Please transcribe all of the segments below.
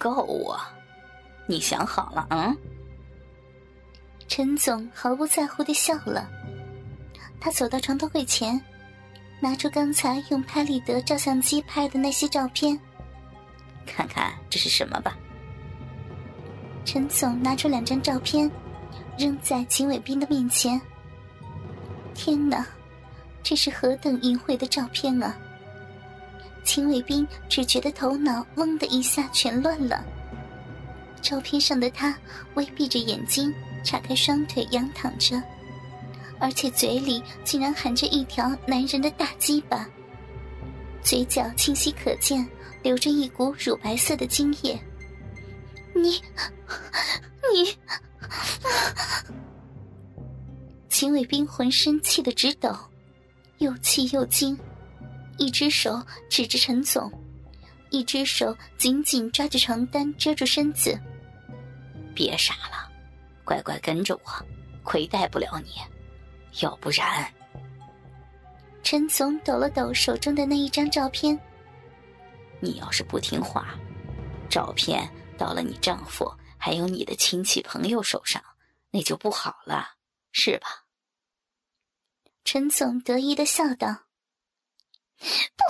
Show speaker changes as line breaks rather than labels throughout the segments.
够啊！你想好了啊？
陈总毫不在乎地笑了。他走到床头柜前，拿出刚才用拍立得照相机拍的那些照片，
看看这是什么吧。
陈总拿出2张照片，扔在秦伟斌的面前。天哪，这是何等淫秽的照片啊！秦伟斌只觉得头脑嗡的一下全乱了。照片上的他微闭着眼睛，叉开双腿仰躺着，而且嘴里竟然含着一条男人的大鸡巴，嘴角清晰可见流着一股乳白色的精液。你秦伟斌浑身气得直抖，又气又惊，一只手指着陈总，一只手紧紧抓着床单遮住身子。
别傻了，乖乖跟着我，亏待不了你，要不然……
陈总抖了抖手中的那一张照片。
你要是不听话，照片到了你丈夫还有你的亲戚朋友手上，那就不好了，是吧？
陈总得意地笑道。不！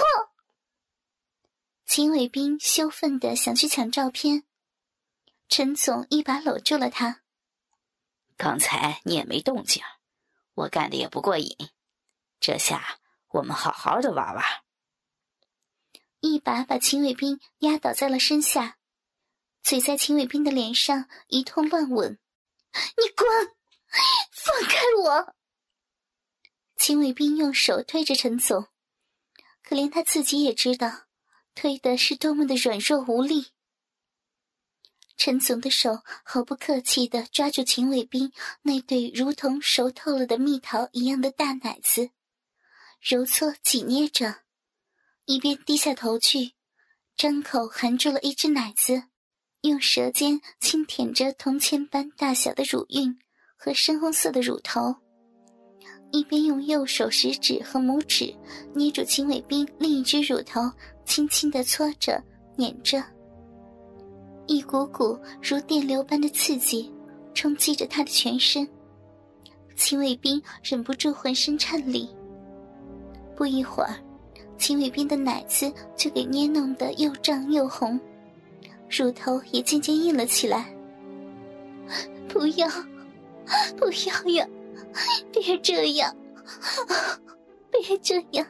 秦伟斌羞愤地想去抢照片，陈总一把搂住了他。
刚才你也没动静，我干的也不过瘾，这下我们好好的玩玩。
一把把秦伟斌压倒在了身下，嘴在秦伟斌的脸上一通乱吻。你滚！放开我！秦伟斌用手推着陈总，可连他自己也知道推的是多么的软弱无力。陈总的手毫不客气地抓住秦伟斌那对如同熟透了的蜜桃一样的大奶子，揉搓挤捏着，一边低下头去，张口含住了一只奶子，用舌尖轻舔着铜钱般大小的乳晕和深红色的乳头，一边用右手食指和拇指捏住秦伟斌另一只乳头，轻轻地搓着捻着。一股股如电流般的刺激冲击着他的全身，秦伟斌忍不住浑身颤栗。不一会儿，秦伟斌的奶子就给捏弄得又胀又红，乳头也渐渐硬了起来。不要，不要呀！别这样，别这样！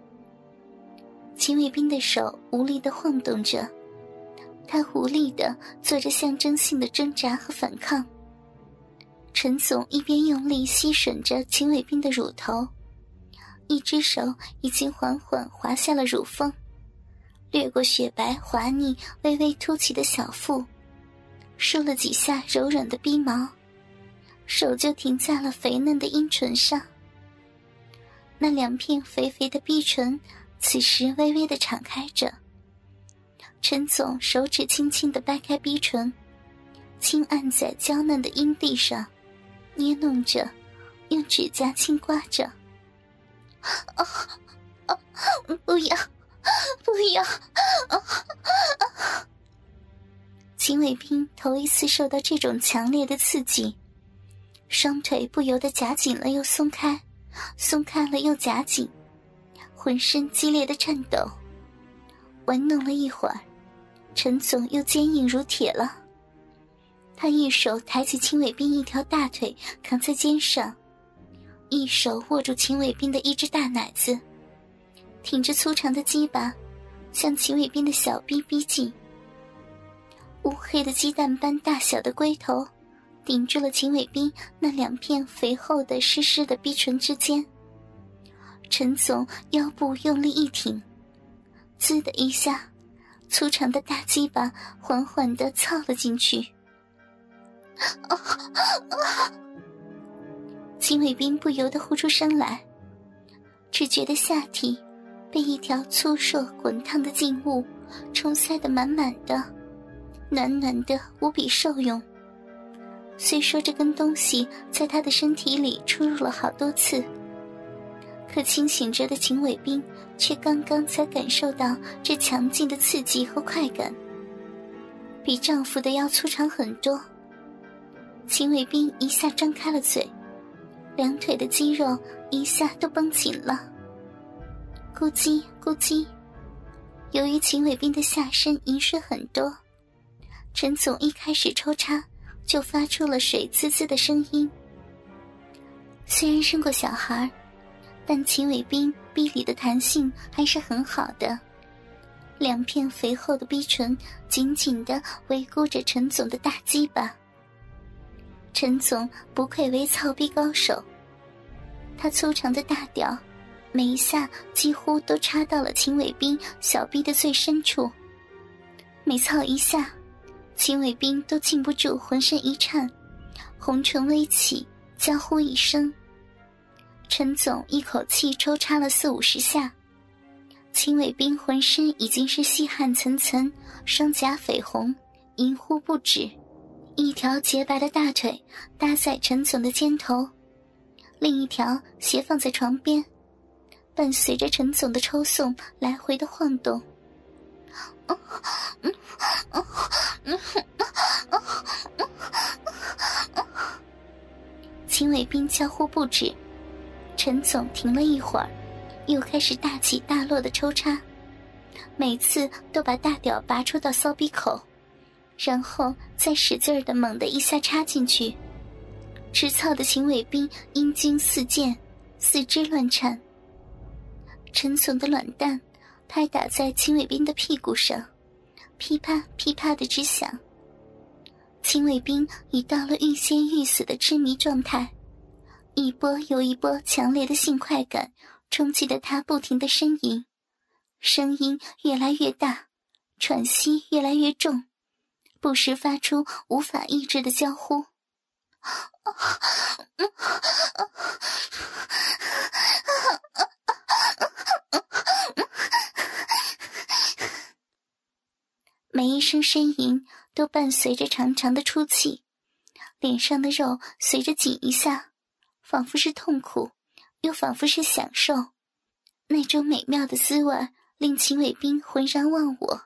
秦伟斌的手无力地晃动着，他无力地做着象征性的挣扎和反抗。陈总一边用力吸吮着秦伟斌的乳头，一只手已经缓缓滑下了乳峰，掠过雪白滑腻微微凸起的小腹，梳了几下柔软的逼毛，手就停在了肥嫩的阴唇上。那2片肥肥的逼唇此时微微地敞开着，陈总手指轻轻地掰开逼唇，轻按在娇嫩的阴蒂上，捏弄着，用指甲轻刮着。不要，不要！秦伟斌头一次受到这种强烈的刺激，双腿不由得夹紧了又松开，松开了又夹紧，浑身激烈的颤抖。玩弄了一会儿，陈总又坚硬如铁了。他一手抬起秦伟斌一条大腿扛在肩上，一手握住秦伟斌的一只大奶子，挺着粗长的鸡巴向秦伟斌的小臂逼近。乌黑的鸡蛋般大小的龟头顶住了秦伟斌那2片肥厚的湿湿的逼唇之间。陈总腰部用力一挺，滋的一下，粗长的大鸡巴缓缓地操了进去。秦伟斌不由得呼出声来，只觉得下体被一条粗硕滚烫的劲物冲塞得满满的，暖暖的无比受用。虽说这根东西在他的身体里出入了好多次，可清醒着的秦伟斌却刚刚才感受到这强劲的刺激和快感。 比丈夫的要粗长很多。秦伟斌一下张开了嘴，两腿的肌肉一下都绷紧了，咕叽咕叽。由于秦伟斌的下身饮水很多，陈总一开始抽插就发出了水滋滋的声音。虽然生过小孩，但秦伟斌逼里的弹性还是很好的，两片肥厚的逼唇紧紧地围箍着陈总的大鸡巴。陈总不愧为操逼高手，他粗长的大屌每一下几乎都插到了秦伟斌小逼的最深处，每操一下，秦伟斌都禁不住浑身一颤，红唇微起，娇呼一声。陈总一口气抽插了40-50下，秦伟斌浑身已经是细汗涔涔，双颊绯红，淫呼不止，一条洁白的大腿搭在陈总的肩头，另一条斜放在床边，伴随着陈总的抽送来回的晃动。秦伟斌娇呼不止，陈总停了一会儿，又开始大起大落的抽插，每次都把大屌拔出到骚逼口，然后再使劲的猛地一下插进去。吃操的秦伟斌阴茎四溅，四肢乱颤。陈总的卵蛋拍打在秦伟斌的屁股上，噼啪噼啪的直响。秦伟斌已到了欲仙欲死的痴迷状态，一波又一波强烈的性快感冲击得他不停地呻吟，声音越来越大，喘息越来越重，不时发出无法抑制的娇呼。每一声呻吟都伴随着长长的出气，脸上的肉随着紧一下，仿佛是痛苦，又仿佛是享受。那种美妙的滋味令秦伟斌浑然忘我。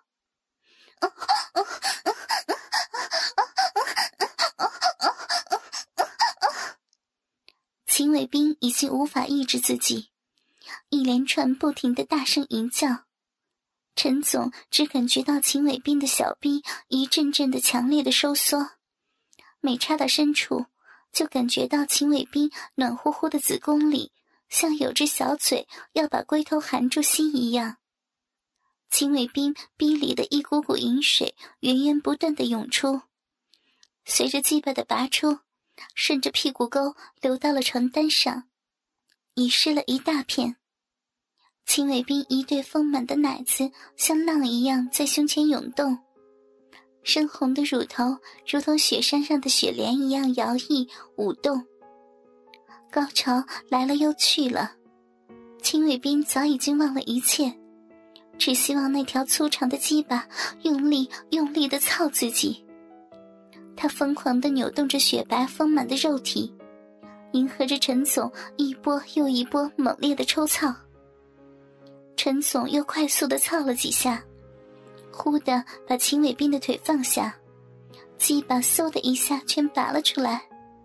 秦伟斌已经无法抑制自己，一连串不停的大声吟叫。陈总只感觉到秦伟斌的小臂一阵阵的强烈的收缩，每插到深处，就感觉到秦伟斌暖乎乎的子宫里像有只小嘴要把龟头含住吸一样。秦伟斌逼里的一股股淫水源源不断地涌出，随着鸡巴的拔出，顺着屁股沟流到了床单上，已湿了一大片。秦伟斌一对丰满的奶子像浪一样在胸前涌动，深红的乳头如同雪山上的雪莲一样摇曳舞动。高潮来了又去了，秦伟斌早已经忘了一切，只希望那条粗长的鸡巴用力用力地操自己。他疯狂地扭动着雪白丰满的肉体，迎合着陈总一波又一波猛烈的抽操。陈总又快速地操了几下，忽地把秦伟斌的腿放下，鸡巴嗖的一下全拔了出来。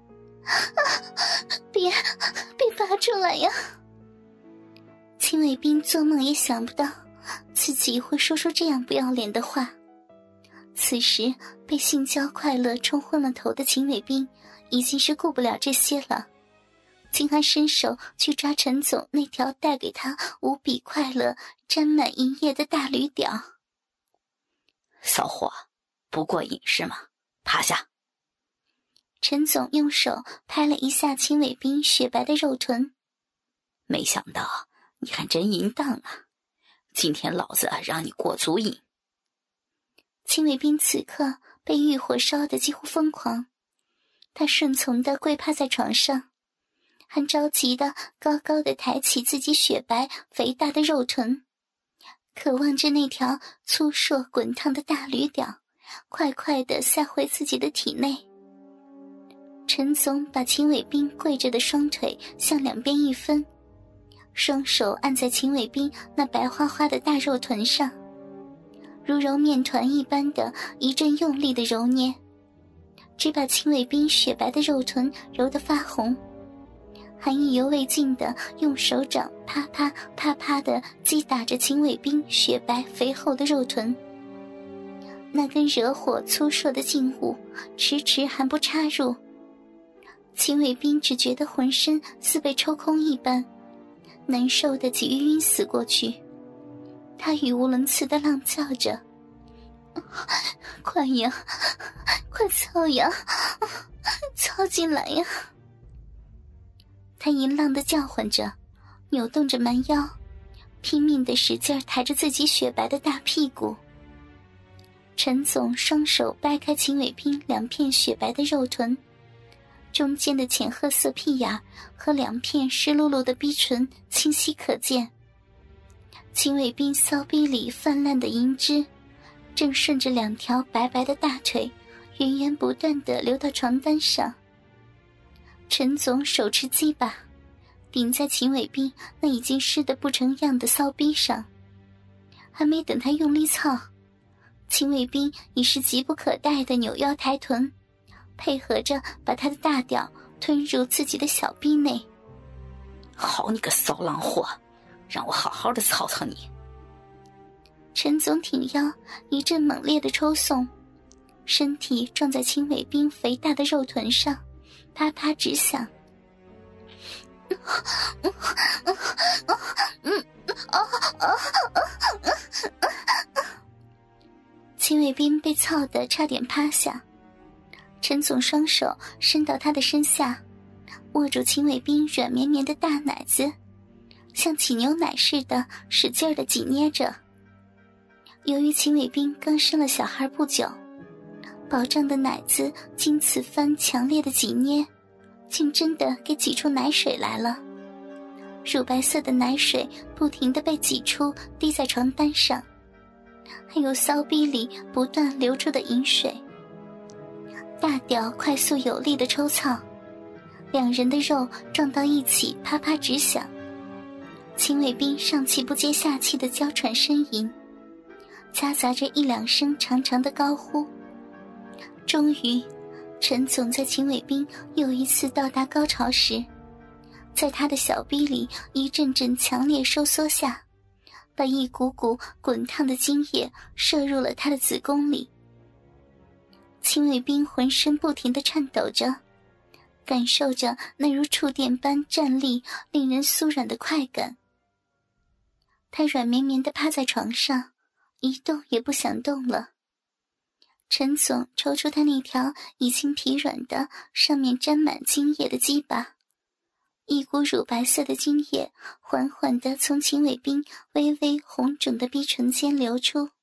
别拔出来呀！秦伟斌做梦也想不到自己会说出这样不要脸的话。此时被性交快乐冲昏了头的秦伟斌已经是顾不了这些了，竟还伸手去抓陈总那条带给他无比快乐沾满银液的大驴屌。
骚货，不过瘾是吗？趴下。
陈总用手拍了一下秦伟斌雪白的肉臀。
没想到你还真淫荡啊，今天老子让你过足瘾。
秦伟斌此刻被欲火烧得几乎疯狂，他顺从地跪趴在床上，还着急地高高地抬起自己雪白肥大的肉臀，渴望着那条粗硕滚烫的大驴屌快快地塞回自己的体内。陈总把秦伟斌跪着的双腿向两边一分，双手按在秦伟斌那白花花的大肉臀上， 如揉面团一般的一阵用力的揉捏，只把秦伟斌雪白的肉臀揉得发红，还意犹未尽的用手掌啪啪啪啪的击打着秦伟斌雪白肥厚的肉臀。那根惹火粗硕的劲物迟迟还不插入，秦伟斌只觉得浑身似被抽空一般，难受的几欲晕死过去。他语无伦次地浪叫着：快呀，快操呀，操进来呀！他淫浪地叫唤着，扭动着蛮腰，拼命地使劲抬着自己雪白的大屁股。陈总双手掰开秦伟斌2片雪白的肉臀，中间的浅褐色屁眼和2片湿漉漉的逼唇清晰可见。秦伟斌骚逼里泛滥的银汁正顺着2条白白的大腿源源不断地流到床单上。陈总手持鸡巴顶在秦伟斌那已经湿得不成样的骚逼上，还没等他用力操，秦伟斌已是急不可待地扭腰抬臀，配合着把他的大屌吞入自己的小逼内。
好你个骚浪货，让我好好的操操你！
陈总挺腰，一阵猛烈的抽送，身体撞在秦伟斌肥大的肉臀上，啪啪直响。秦伟斌被操得差点趴下，陈总双手伸到他的身下，握住秦伟斌软绵绵的大奶子，像挤牛奶似的使劲地挤捏着。由于秦伟斌刚生了小孩不久，饱胀的奶子经此番强烈的挤捏，竟真的给挤出奶水来了。乳白色的奶水不停地被挤出，滴在床单上，还有骚逼里不断流出的饮水。大屌快速有力的抽操，2人的肉撞到一起，啪啪直响。秦伟斌上气不接下气的娇喘呻吟，夹杂着1、2声长长的高呼。终于，陈总在秦伟斌又一次到达高潮时，在他的小逼里一阵阵强烈收缩下，把一股股滚烫的精液射入了他的子宫里。秦伟斌浑身不停地颤抖着，感受着那如触电般站立令人酥软的快感。他软绵绵地趴在床上，一动也不想动了。陈总抽出他那条已经疲软的上面沾满精液的鸡巴，一股乳白色的精液缓缓地从秦伟斌微微红肿的逼唇间流出。